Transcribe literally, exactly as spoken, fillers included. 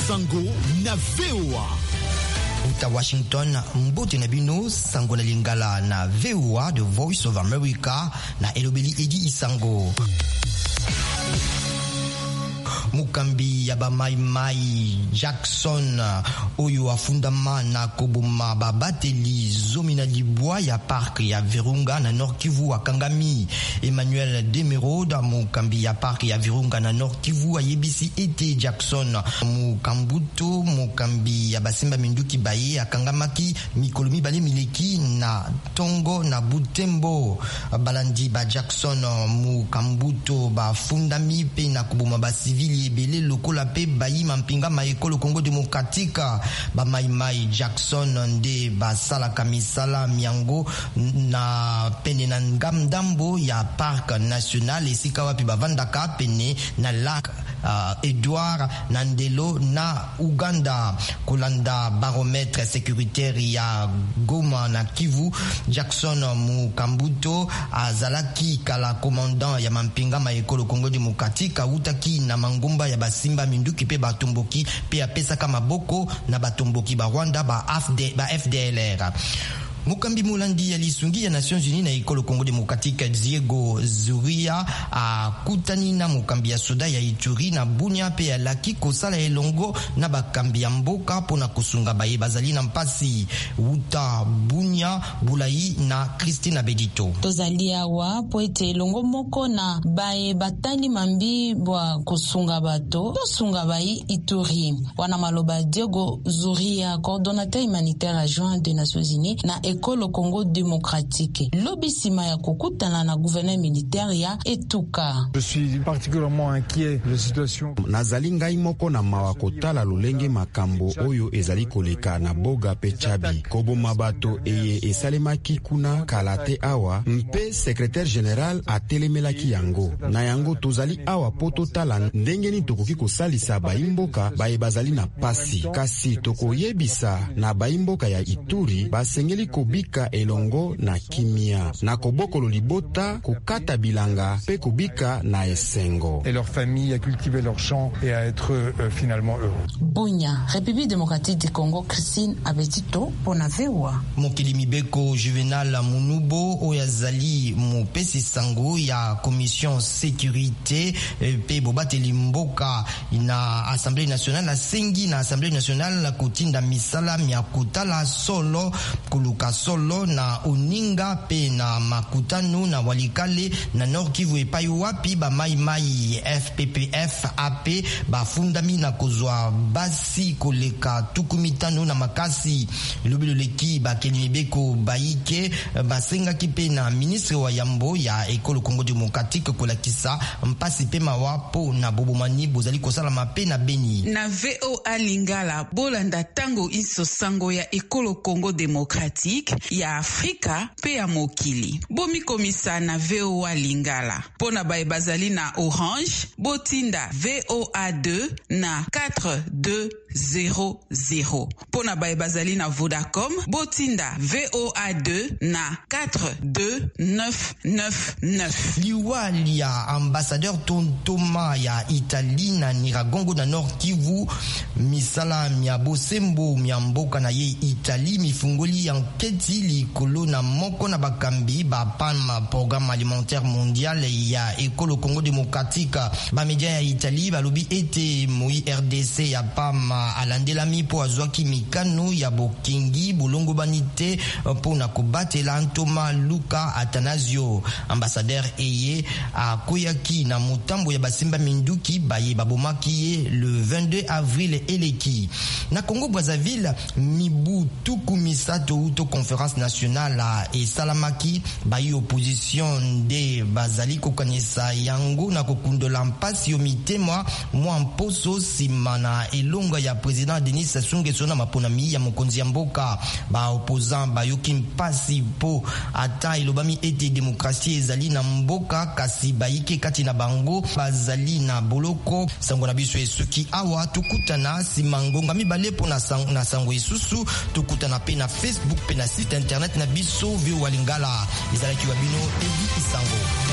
Sango na V O A. Uta Washington, mbote na bino Sango na lingala na V O A, The Voice of America, na elobeli Edi Isango. Mukambi ya ba mai mai Jackson oyo afundama na kobuma babateli zomi na libwa ya park ya Virunga na Nord Kivu akangami. Emmanuel Demerode mukambi ya park ya Virunga na Nord Kivu ayebisi ete Jackson mukambuto mukambi ya basemba minduki baye akangamaki mikolo mibale mileki na Tongo na Butembo. Balandi ba Jackson mukambuto bafundami pe na kobuma ba civili ebele lokola pe bayi mampinga ma ekolo Congo Démocratique. Ba mai mai Jackson nde basala kamisala miango na pene na ngamdambo ya parc national esika wapi bavandaka pene na lac uh, Edouard Nandelo na Uganda. Kolanda baromètre sécuritaire ya Goma na Kivu, Jackson Mukambuto azalaki kala commandant ya mampinga ma ekolo Congo Démocratique utaki na mangumba ya basimba minduki pe batomboki pe apesaka maboko na batomboki ba Rwanda ba F D L R. Mukambi mulandi ya lisungi ya Nations Unies na ekolo Congo Démocratique Diego Zuria a kutani na mukambi ya soda ya Ituri na Bunia pe ya laki kosala elongo na bakambi ya mboka pona kusunga baye bazali na mpasi uta Bunia Bulai na Christina Bedito. Tozali awa po ete elongo moko na baye batani mambi bwa kusunga bato tosunga bayi Ituri. Wana maloba Diego Zuria, coordonnateur humanitaire adjoint des Nations Unies na ekolo Congo Démocratique. Lobisima ya kokutana na gouverneur militaire ya Etuka. Je suis particulièrement inquiet de la situation. Nazali ngai moko na mawa kotala lolenge makambo oyo ezali koleka na boga pe chabi. Koboma bato eye esalemaki kuna kalate awa mpe secrétaire général atelemelaki yango. Na yango tozali awa poto tala ndengeni tokoki kosalisa baimboka baye bazali na pasi. Kasi tokoyebisa na baimboka ya Ituri basengeli kobika elongo na kimia na kobokolo libota kokata bilanga pe kobika na esengo et leur famille à cultiver leurs champs et à être euh, finalement heureux. Bunya, République démocratique du Congo, Christine Abetito pour na V O A. Mokili mibeko Juvenal Munubo oyazali mopesi sango ya commission sécurité pe bobateli mboka na Assemblée nationale asengi na Assemblée nationale kotinda misala mya kutala solo kuluka solo na oninga pe na makutano na walikale na Nord Kivu epai wapi ba mai mai F P P F A P ba fundami na kozwa basi koleka tukumitano na makasi lobilo leki ba kelimibeko baike basenga kipe na ministre wa yambo ya ekolo Congo Démocratique kolakisa mpasi pe mawapo na bobomani bozali kosala mape na Beni. Na V O A Lingala bolanda tango iso sango ya ekolo Congo Démocratique ya Afrika pe ya mokili. Bomi komisa na V O A Lingala. Pona bae bazali na Orange, botinda V O A deux na quatre deux zéro zéro. Pona bae bazali na Vodacom, botinda V O A deux na quatre deux neuf neuf neuf. Liwali ya ambassadeur Tontoma ya Italie na Niragongo na Nord Kivu, misala mia bosembo mia mboka na ye Italie mifungoli ya nketi likolo na moko na bakambi ba P A M, programme alimentaire mondial ya ekolo Congo Démocratique. Ba media ya Italie balobi ete moi R D C ya P A M alandelami po azwaki mikano ya bokingi bulongo banite po na kobatela Antoma Luka Atanasio. Ambassadeur eye akoyaki na mutambo ya basimba minduki baye babomaki ye le vingt-deux avril eleki. Na Congo Brazzaville mibu tukumisato uto conférence nationale e salamaki bayi opposition de bazali kokanisa yango na kokundola mpasi yo mitema mwa mposo simana elonga ya président Denis Sassou Nguesso na maponami ya mokonzi ya mboka. Ba opposant bayoki mpasi po ata ilobami ete demokrasia ezali na mboka kasi bayike kati na bango bazali na boloko. Sango na biso esuki awa tukutana simangonga mibale po na sango, na sango isusu tukutana pe na Facebook pe na site internet na biso V O A Lingala. Ezalaki wabino Edi Isango.